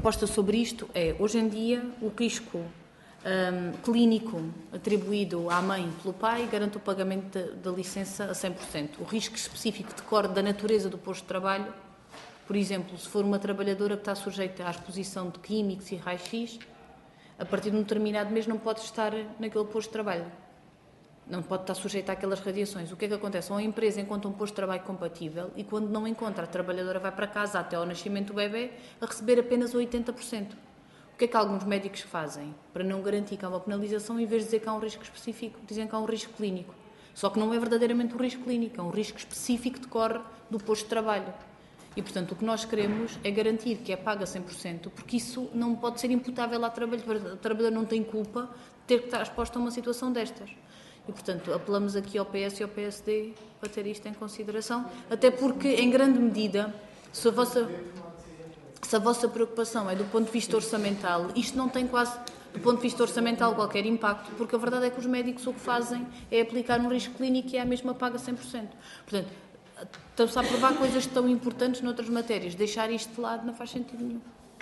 proposta sobre isto é, hoje em dia, o risco clínico atribuído à mãe pelo pai garante o pagamento da licença a 100%. O risco específico decorre da natureza do posto de trabalho. Por exemplo, se for uma trabalhadora que está sujeita à exposição de químicos e raio-x, a partir de um determinado mês não pode estar naquele posto de trabalho. Não pode estar sujeita àquelas radiações. O que é que acontece? Ou a empresa encontra um posto de trabalho compatível e quando não encontra, a trabalhadora vai para casa até ao nascimento do bebê a receber apenas 80%. O que é que alguns médicos fazem? Para não garantir que há uma penalização, em vez de dizer que há um risco específico, dizem que há um risco clínico. Só que não é verdadeiramente um risco clínico, é um risco específico que decorre do posto de trabalho. E, portanto, o que nós queremos é garantir que é paga 100%, porque isso não pode ser imputável à trabalhadora. A trabalhadora não tem culpa de ter que estar exposta a uma situação destas. E, portanto, apelamos aqui ao PS e ao PSD para ter isto em consideração, até porque, em grande medida, se a vossa preocupação é do ponto de vista orçamental, isto não tem quase, do ponto de vista orçamental, qualquer impacto, porque a verdade é que os médicos o que fazem é aplicar um risco clínico e é a mesma paga 100%. Portanto, estão-se a aprovar coisas tão importantes noutras matérias. Deixar isto de lado não faz sentido nenhum.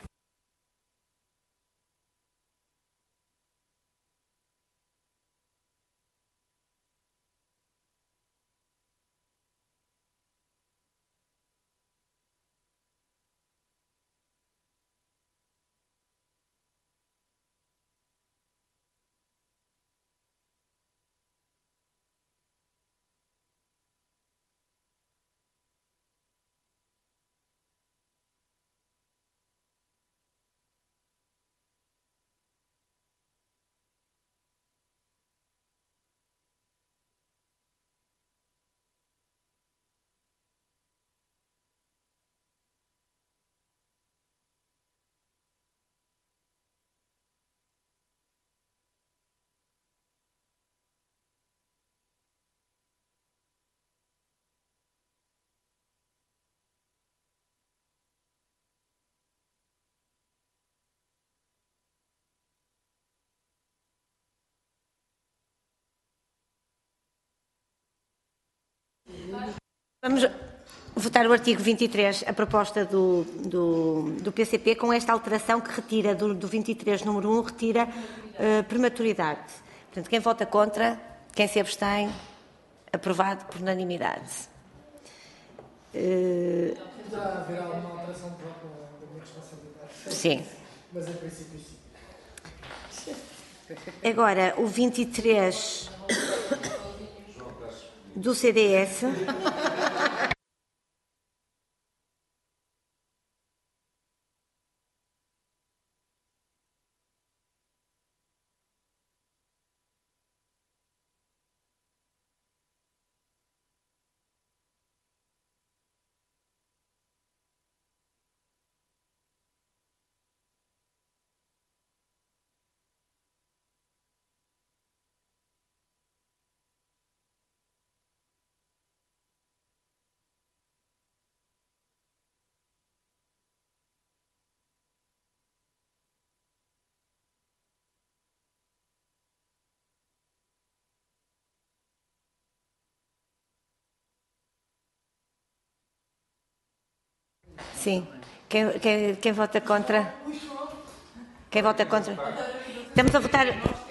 Vamos votar o artigo 23, a proposta do PCP, com esta alteração que retira do 23, número 1, retira prematuridade. Portanto, quem vota contra, quem se abstém, aprovado por unanimidade. Poderá haver alguma alteração própria da minha responsabilidade? Sim. Mas em princípio sim. Agora, o 23 do CDS. Sim. Quem vota contra? Quem vota contra? Estamos a votar.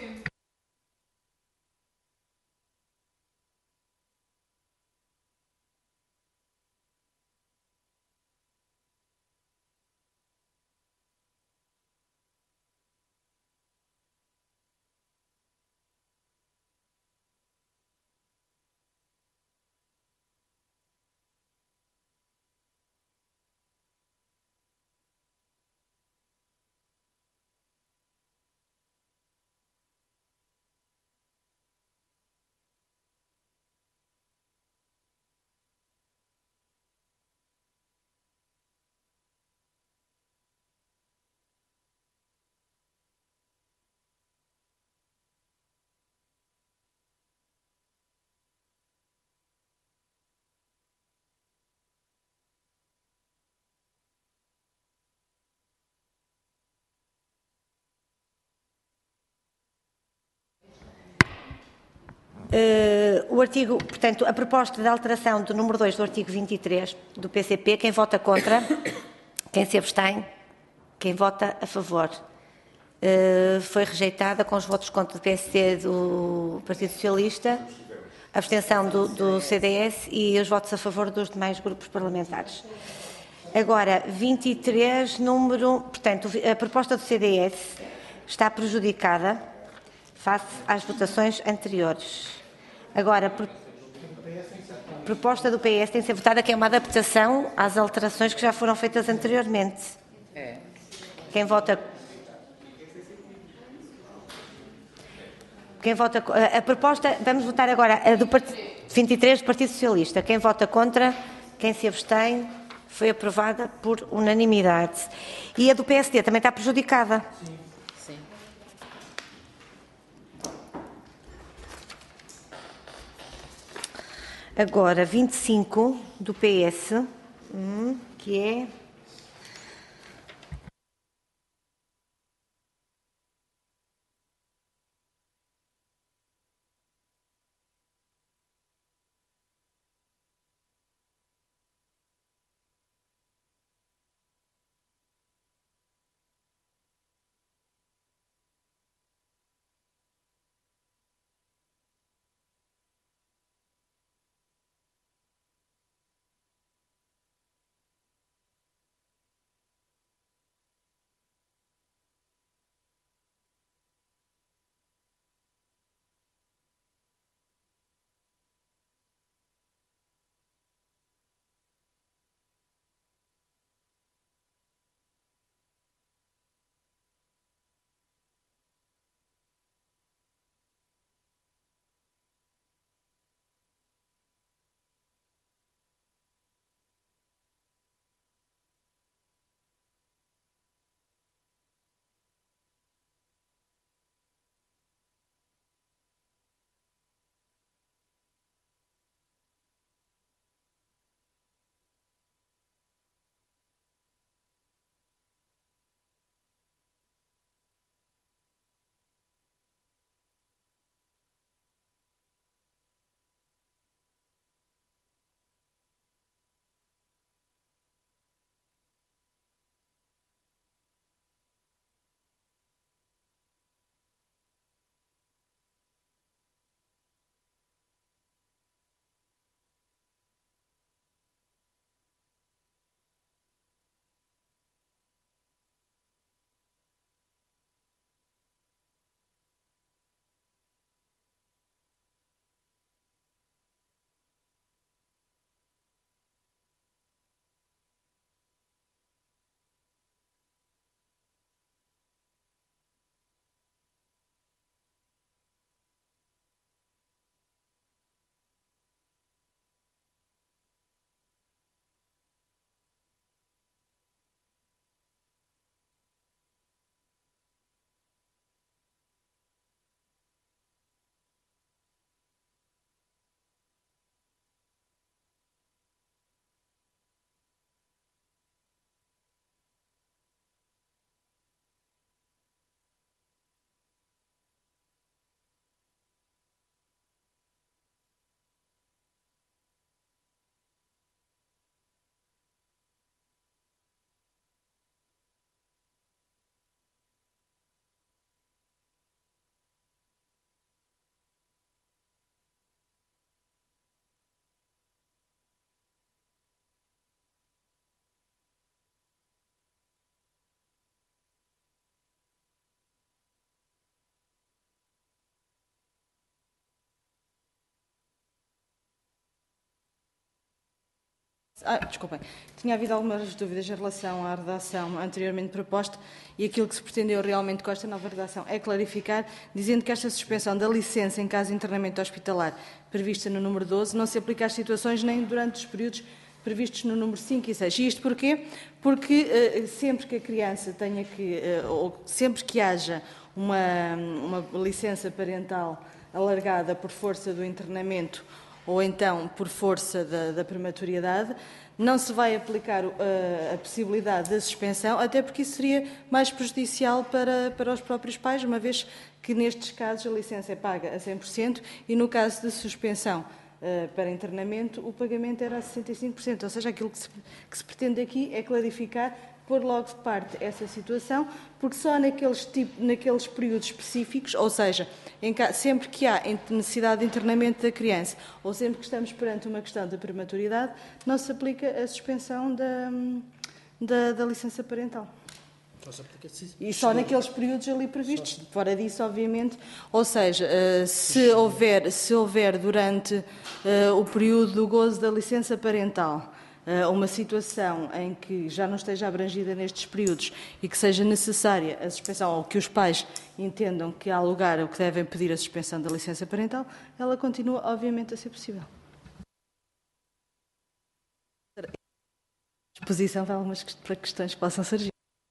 O artigo, portanto, a proposta de alteração do número 2 do artigo 23 do PCP, quem vota contra, quem se abstém, Quem vota a favor? Foi rejeitada com os votos contra do PSD do Partido Socialista, a abstenção do CDS e os votos a favor dos demais grupos parlamentares. Agora, 23, portanto, a proposta do CDS está prejudicada face às votações anteriores. Agora, a proposta do PS tem de ser votada, que é uma adaptação às alterações que já foram feitas anteriormente. Quem vota a proposta, vamos votar agora a do 23 do Partido Socialista. Quem vota contra, quem se abstém, foi aprovada por unanimidade. E a do PSD também está prejudicada. Sim. Agora, 25 do PS, que é... Desculpem. Tinha havido algumas dúvidas em relação à redação anteriormente proposta e aquilo que se pretendeu realmente com esta nova redação é clarificar, dizendo que esta suspensão da licença em caso de internamento hospitalar prevista no número 12 não se aplica às situações nem durante os períodos previstos no número 5 e 6. E isto porquê? Porque sempre que a criança tenha que, ou sempre que haja uma licença parental alargada por força do internamento ou então por força da prematuridade, não se vai aplicar a possibilidade da suspensão, até porque isso seria mais prejudicial para os próprios pais, uma vez que nestes casos a licença é paga a 100% e no caso de suspensão para internamento o pagamento era a 65%. Ou seja, aquilo que se pretende aqui é clarificar pôr logo de parte essa situação, porque só naqueles períodos específicos, ou seja, sempre que há necessidade de internamento da criança, ou sempre que estamos perante uma questão da prematuridade, não se aplica a suspensão da licença parental. E só naqueles períodos ali previstos. Fora disso, obviamente, ou seja, se houver durante o período do gozo da licença parental uma situação em que já não esteja abrangida nestes períodos e que seja necessária a suspensão, ou que os pais entendam que há lugar ou que devem pedir a suspensão da licença parental, ela continua, obviamente, a ser possível. Disposição para algumas questões que possam surgir.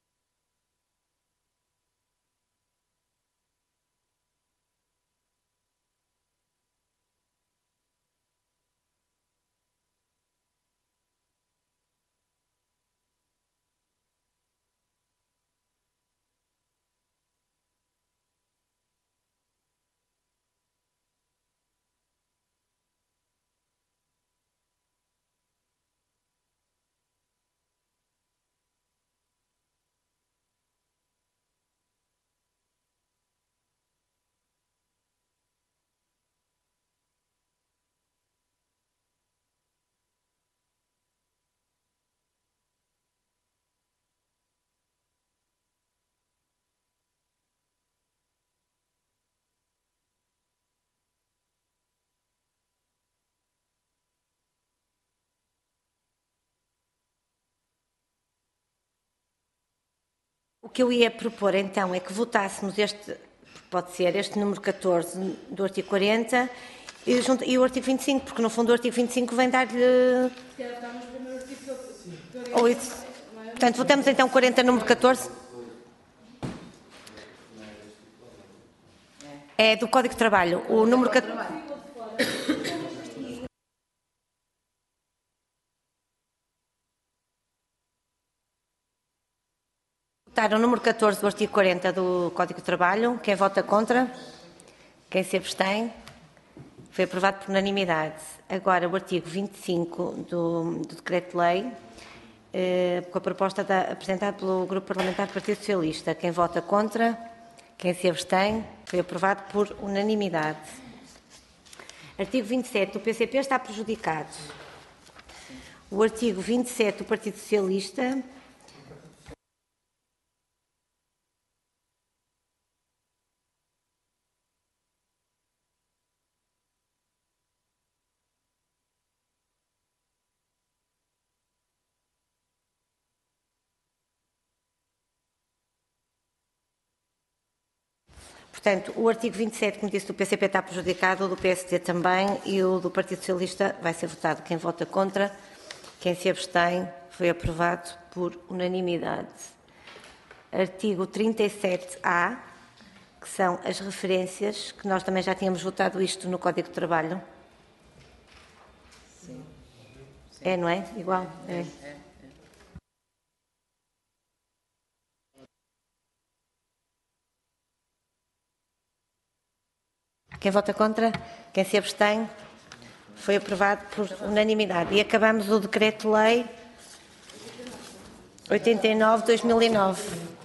O que eu ia propor, então, é que votássemos pode ser este número 14 do artigo 40 e o artigo 25, porque no fundo o artigo 25 vem dar-lhe... Portanto, votamos então 40, número 14. É do Código de Trabalho. O número 14... Votaram o número 14 do artigo 40 do Código de Trabalho. Quem vota contra? Quem se abstém? Foi aprovado por unanimidade. Agora, o artigo 25 do Decreto-Lei, com a proposta apresentada pelo Grupo Parlamentar do Partido Socialista. Quem vota contra? Quem se abstém? Foi aprovado por unanimidade. Artigo 27. O PCP está prejudicado. O artigo 27 do Partido Socialista... Portanto, o artigo 27, como disse, do PCP está prejudicado, o do PSD também e o do Partido Socialista vai ser votado. Quem vota contra, quem se abstém, foi aprovado por unanimidade. Artigo 37A, que são as referências, que nós também já tínhamos votado isto no Código de Trabalho. Sim. É, não é? Igual? É. Quem vota contra? Quem se abstém? Foi aprovado por unanimidade. E acabamos o Decreto-Lei 89/2009.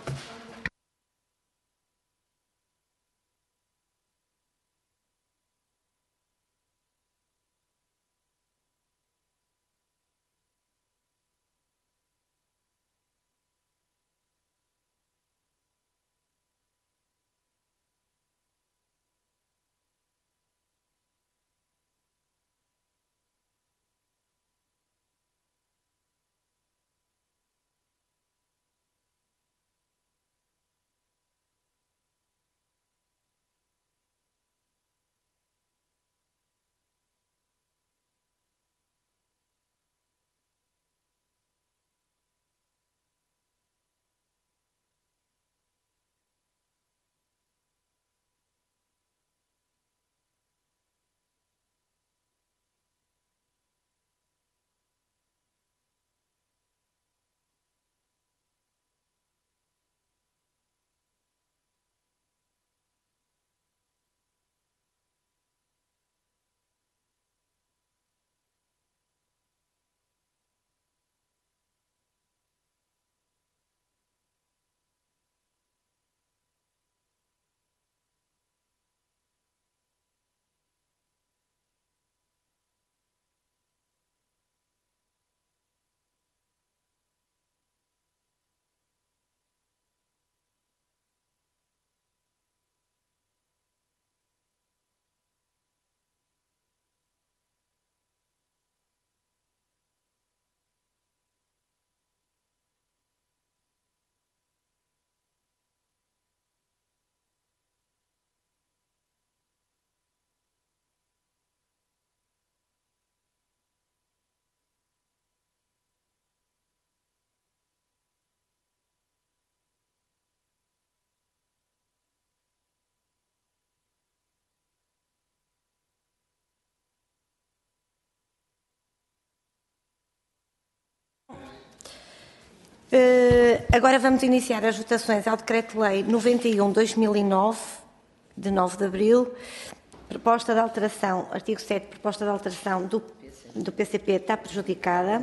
Agora vamos iniciar as votações ao Decreto-Lei 91/2009, de 9 de abril. Proposta de alteração, artigo 7, proposta de alteração do PCP está prejudicada.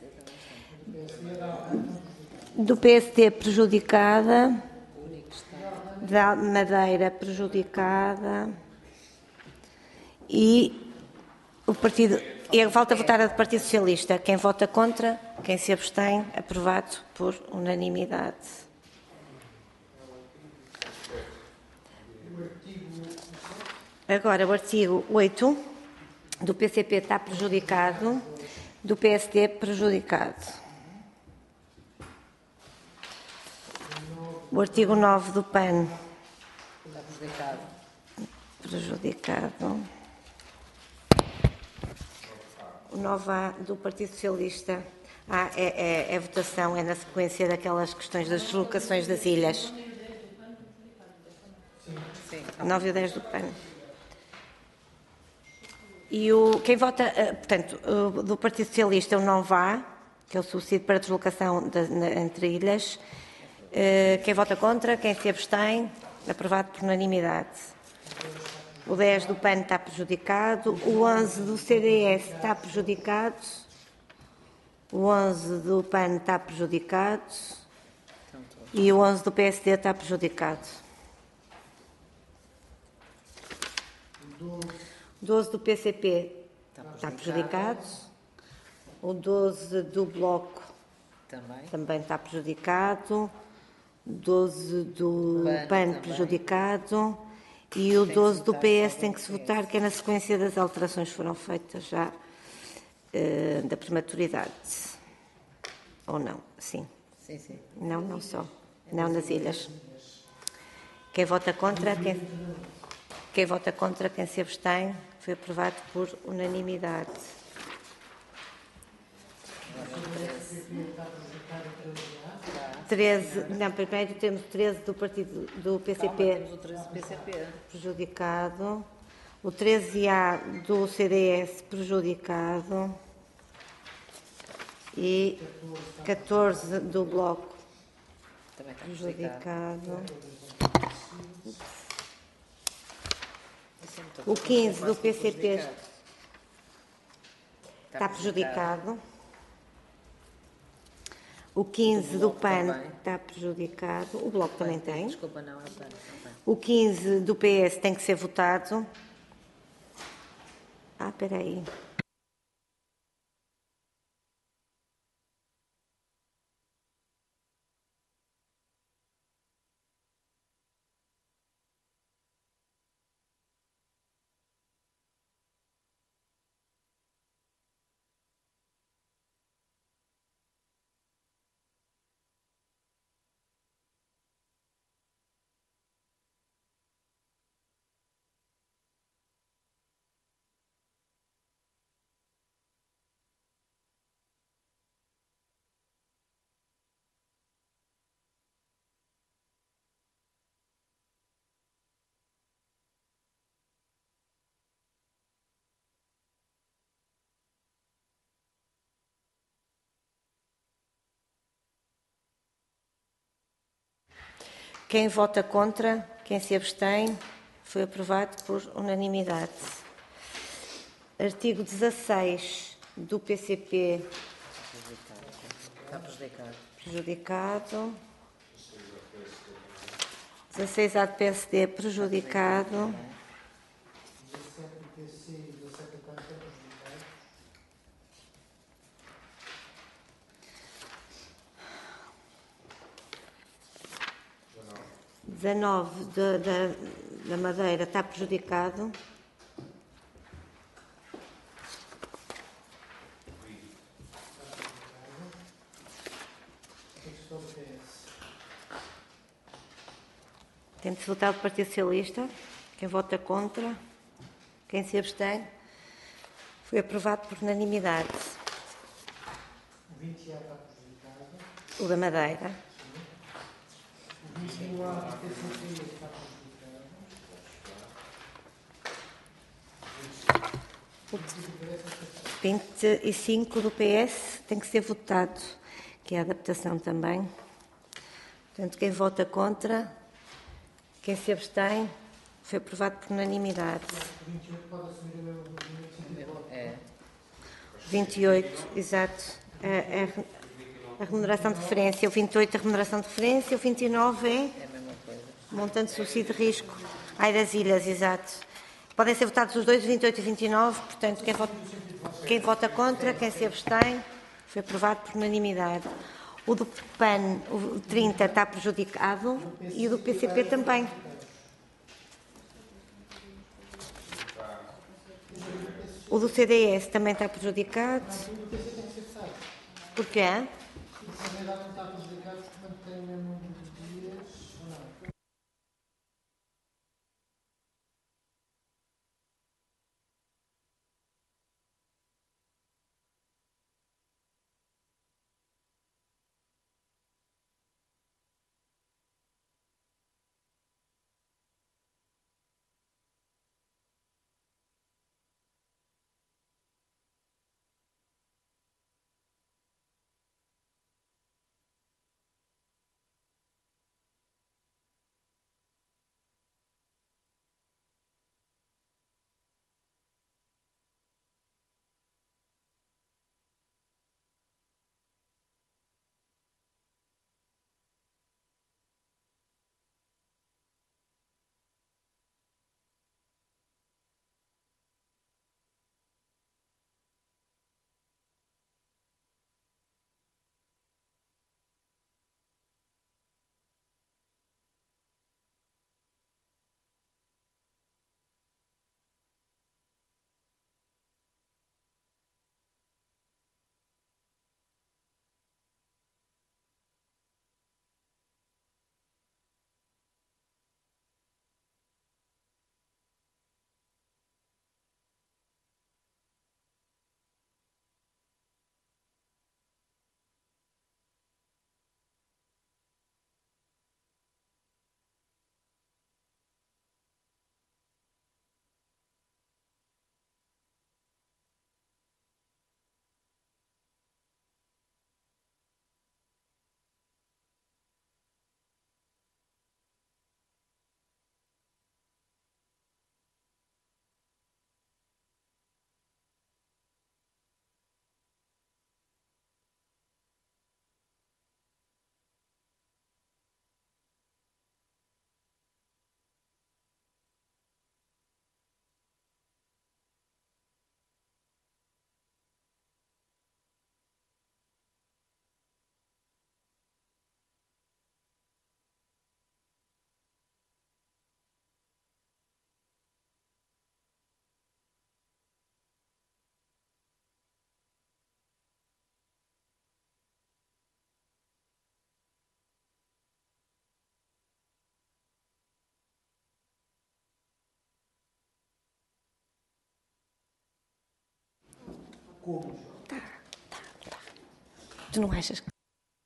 Do PSD prejudicada. Da Madeira prejudicada. E o partido... E volta a votar a do Partido Socialista. Quem vota contra, quem se abstém, aprovado por unanimidade. Agora, o artigo 8 do PCP está prejudicado, do PSD prejudicado. O artigo 9 do PAN está prejudicado. O 9A do Partido Socialista, é votação, é na sequência daquelas questões das deslocações das ilhas. 9 e 10 do PAN. E quem vota, portanto, do Partido Socialista, o 9A, que é o subsídio para deslocação entre ilhas. Quem vota contra, quem se abstém, aprovado por unanimidade. O 10 do PAN está prejudicado. O 11 do CDS está prejudicado. O 11 do PAN está prejudicado. E o 11 do PSD está prejudicado. O 12 do PCP está prejudicado. O 12 do Bloco também está prejudicado. 12 do PAN prejudicado. E o 12 do PS tem que se votar, que é na sequência das alterações que foram feitas já da prematuridade. Ou não? Sim. Sim. Não, não só. Não nas ilhas. Quem vota contra, quem vota contra, quem se abstém, foi aprovado por unanimidade. Não, primeiro temos 13 do partido do PCP. Temos o 13 do PCP. Prejudicado. O 13A do CDS prejudicado. E 14 do Bloco também está prejudicado. O 15 do PCP está prejudicado. O 15 do PAN está prejudicado. O Bloco também tem. Desculpa, não, é o PAN. O 15 do PS tem que ser votado. Espera aí. Quem vota contra, quem se abstém, foi aprovado por unanimidade. Artigo 16 do PCP. Está prejudicado. 16A do PSD prejudicado. da Madeira está prejudicado. Tem de se votar o Partido Socialista. Quem vota contra, quem se abstém, foi aprovado por unanimidade. O 20 já está prejudicado. O da Madeira. O 21A do PCP está prejudicado. 25 do PS tem que ser votado. que é a adaptação também. Portanto, quem vota contra, quem se abstém, foi aprovado por unanimidade. 28, exato. A remuneração de referência. O 28 a remuneração de referência. O 29 é? Montante de subsídio de risco. Ai das ilhas, exato. Podem ser votados os dois, 28 e 29. Portanto, quem vota contra, quem se abstém, foi aprovado por unanimidade. O do PAN, o 30, está prejudicado e o do PCP também. O do CDS também está prejudicado. Porquê? Como? Tu não achas que...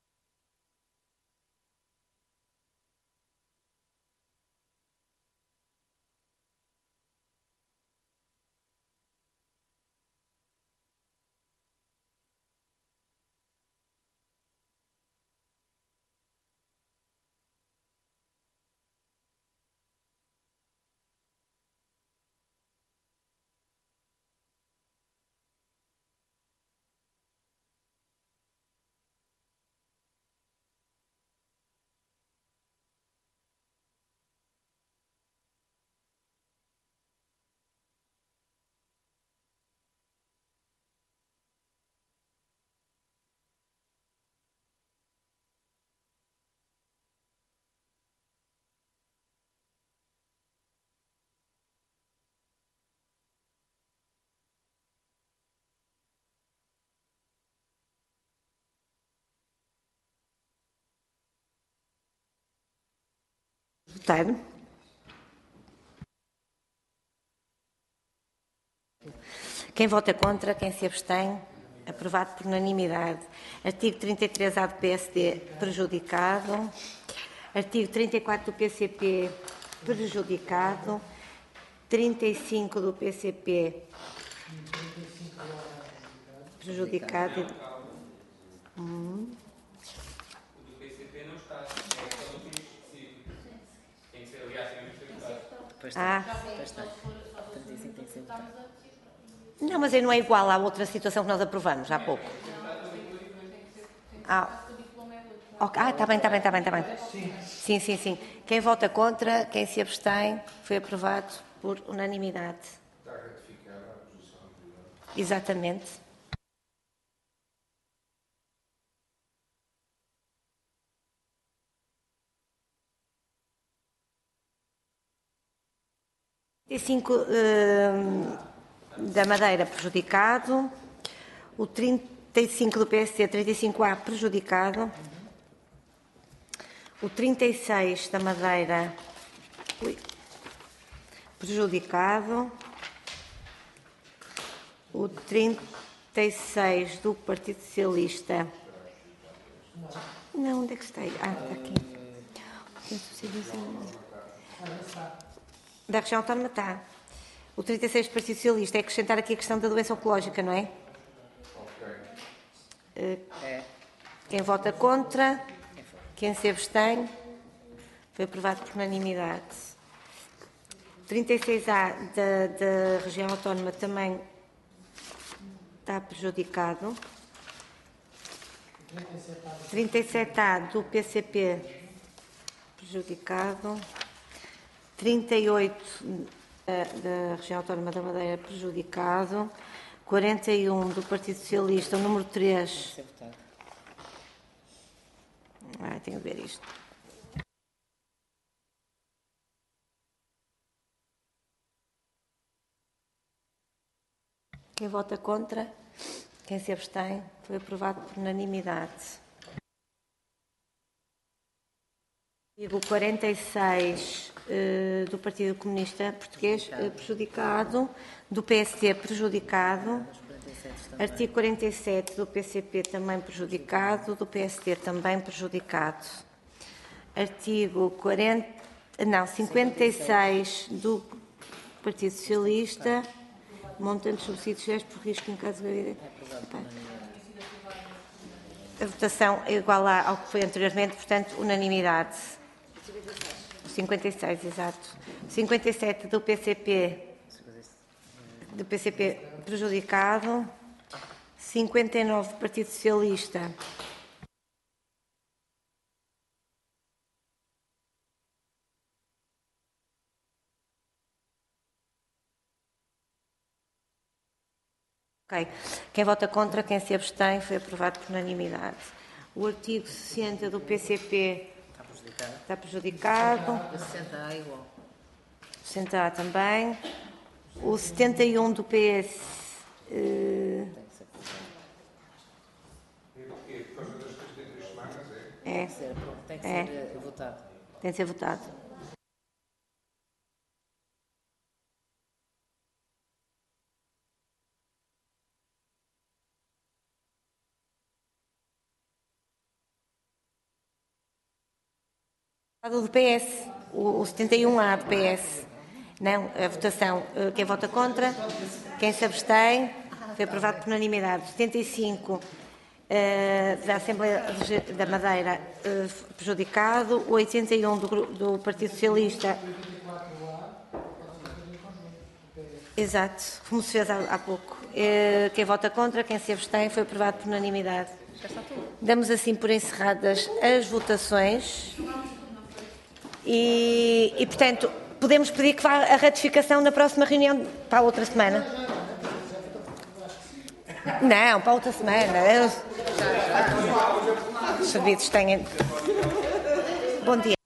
Votar. Quem vota contra, quem se abstém, aprovado por unanimidade. Artigo 33A do PSD, prejudicado. Artigo 34 do PCP, prejudicado. 35 do PCP, prejudicado. Pois está. Pois está. 35 tem que ser votado. Não, mas aí não é igual à outra situação que nós aprovamos há pouco. Ok. Está bem. Sim. Quem vota contra, quem se abstém, foi aprovado por unanimidade. Está ratificada a posição anterior. Exatamente. E 5 da Madeira prejudicado, o 35 do PSD, 35A prejudicado, o 36 da Madeira prejudicado, o 36 do Partido Socialista. Não, onde é que está? Está aqui. Da região autónoma está. O 36 do Partido Socialista é acrescentar aqui a questão da doença oncológica, não é? Quem vota contra, quem se abstém, foi aprovado por unanimidade. 36A da região autónoma também está prejudicado. 37A do PCP prejudicado. 38 da região autónoma da Madeira prejudicado. 41 do Partido Socialista, o número 3. Tem que ser votado. Tenho que ver isto. Quem vota contra, quem se abstém, foi aprovado por unanimidade. O 46 do Partido Comunista Português prejudicado, do PSD prejudicado, artigo 47 do PCP também prejudicado, do PSD também prejudicado. Artigo 56 do Partido Socialista, montante de subsídios gerais por risco em caso de gravidez. A votação é igual ao que foi anteriormente, portanto, unanimidade. 56, exato. 57 do PCP prejudicado. 59 do Partido Socialista. Ok. Quem vota contra, quem se abstém, foi aprovado por unanimidade. O artigo 60 do PCP está prejudicado. O 60A é igual. O 60A também. O 71 do PS. Tem que ser votado. E por causa das 33 semanas, É, Tem que ser votado. tem de ser votado. Do PS, o 71A do PS. Não, a votação, quem vota contra, quem se abstém, foi aprovado por unanimidade. 75 da Assembleia da Madeira prejudicado, o 81 do Partido Socialista. Exato, como se fez há pouco. Quem vota contra, quem se abstém, foi aprovado por unanimidade. Damos assim por encerradas as votações. E, portanto, podemos pedir que vá a ratificação na próxima reunião para a outra semana? Não, para a outra semana. Os serviços têm... Bom dia.